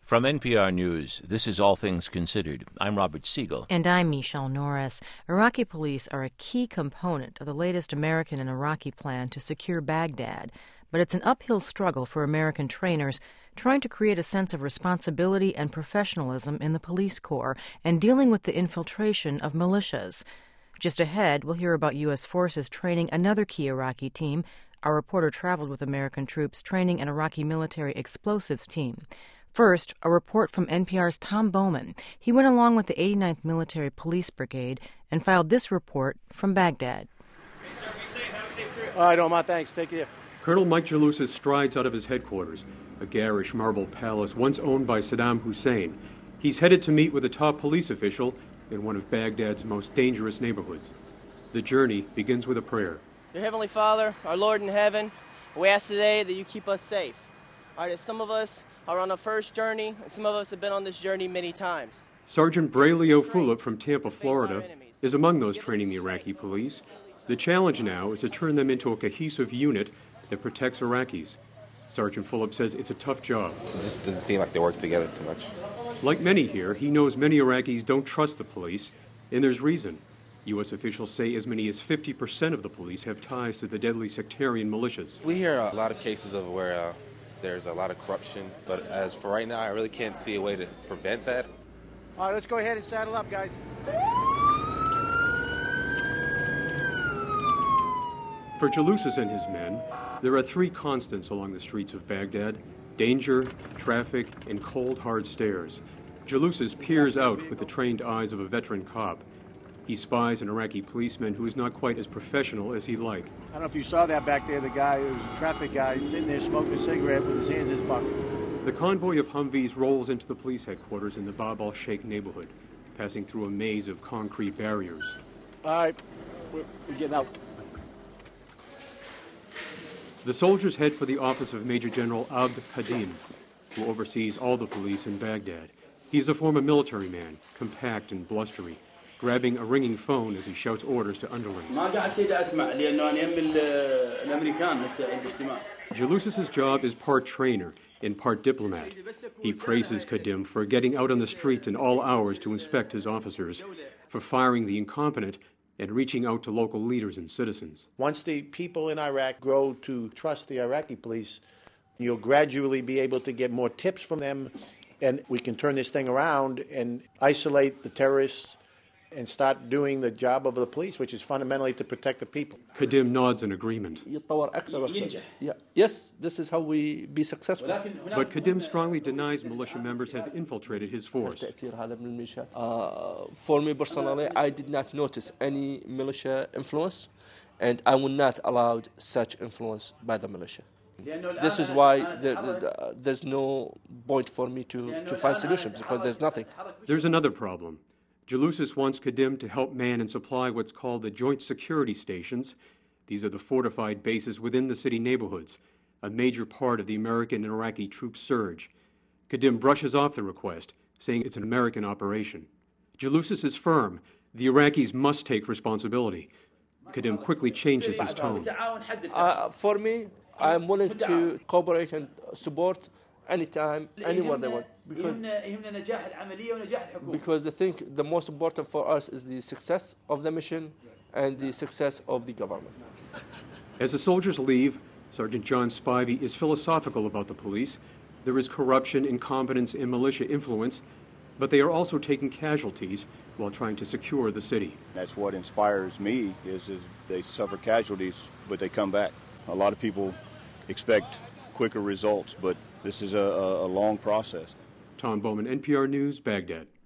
From NPR News, this is All Things Considered. I'm Robert Siegel. And I'm Michelle Norris. Iraqi police are a key component of the latest American and Iraqi plan to secure Baghdad. But it's an uphill struggle for American trainers trying to create a sense of responsibility and professionalism in the police corps and dealing with the infiltration of militias. Just ahead, we'll hear about U.S. forces training another key Iraqi team. Our reporter traveled with American troops training an Iraqi military explosives team. First, a report from NPR's Tom Bowman. He went along with the 89th Military Police Brigade and filed this report from Baghdad. Hey, sir, be safe. Have a safe trip. All right, Omar, thanks. Take care. Colonel Mike Jalousis strides out of his headquarters, a garish marble palace once owned by Saddam Hussein. He's headed to meet with a top police official in one of Baghdad's most dangerous neighborhoods. The journey begins with a prayer. Dear Heavenly Father, our Lord in heaven, we ask today that you keep us safe. All right, some of us are on a first journey, and some of us have been on this journey many times. Sergeant Braylio Fulop from Tampa, Florida, is among those training the Iraqi police. The challenge now is to turn them into a cohesive unit that protects Iraqis. Sergeant Fulop says it's a tough job. It just doesn't seem like they work together too much. Like many here, he knows many Iraqis don't trust the police, and there's reason. U.S. officials say as many as 50% of the police have ties to the deadly sectarian militias. We hear a lot of cases of where there's a lot of corruption, but as for right now, I really can't see a way to prevent that. All right, let's go ahead and saddle up, guys. For Jalousis and his men, there are three constants along the streets of Baghdad: danger, traffic, and cold, hard stares. Jalousis peers out with the trained eyes of a veteran cop. He spies an Iraqi policeman who is not quite as professional as he'd like. I don't know if you saw that back there, the guy who was a traffic guy sitting there smoking a cigarette with his hands in his pockets. The convoy of Humvees rolls into the police headquarters in the Bab al-Sheikh neighborhood, passing through a maze of concrete barriers. All right, we're getting out. The soldiers head for the office of Major General Abd Qadim, who oversees all the police in Baghdad. He's a former military man, compact and blustery, grabbing a ringing phone as he shouts orders to underlings. Jalousis' job is part trainer and part diplomat. He praises Qadim for getting out on the street in all hours to inspect his officers, for firing the incompetent, and reaching out to local leaders and citizens. Once the people in Iraq grow to trust the Iraqi police, you'll gradually be able to get more tips from them, and we can turn this thing around and isolate the terrorists and start doing the job of the police, which is fundamentally to protect the people. Qadim nods in agreement. Yes, this is how we be successful. But Qadim strongly denies militia members have infiltrated his force. For me personally, I did not notice any militia influence, and I will not allow such influence by the militia. This is why there's no point for me to find solutions, because there's nothing. There's another problem. Jalousis wants Qadim to help man and supply what's called the Joint Security Stations. These are the fortified bases within the city neighborhoods, a major part of the American and Iraqi troop surge. Qadim brushes off the request, saying it's an American operation. Jalousis is firm. The Iraqis must take responsibility. Qadim quickly changes his tone. For me, I'm willing to cooperate and support anytime, anywhere they want. Because I think the most important for us is the success of the mission and the success of the government. As the soldiers leave, Sergeant John Spivey is philosophical about the police. There is corruption, incompetence, and militia influence, but they are also taking casualties while trying to secure the city. That's what inspires me, is they suffer casualties, but they come back. A lot of people expect quicker results, but this is a long process. Tom Bowman, NPR News, Baghdad.